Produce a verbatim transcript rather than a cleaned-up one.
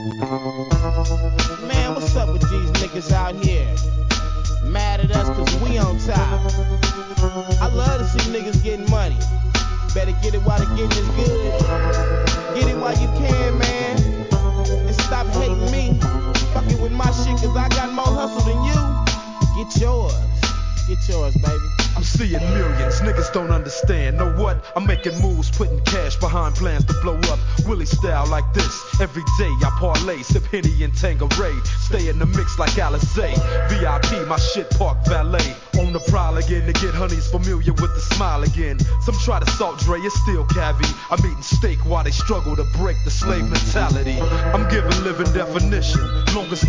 Man, what's up with these niggas out here? Mad at us cause we on top. I love to see niggas getting money. Better get it while the getting is good. Get it while you can, man. And stop hating me. Fucking with my shit cause I got more hustle than you. Get yours. Get yours, baby. I'm seeing millions, niggas don't understand. Know what? I'm making moves, putting cash behind plans to blow up. Willie style like this. Every day I parlay, sip Henny and Tangeray. Stay in the mix like Alizé. V I P, my shit park valet. On the prowl again to get honeys familiar with the smile again. Some try to salt Dre, it's still cavi. I'm eating steak while they struggle to break the slave mentality. I'm giving living definition. Longest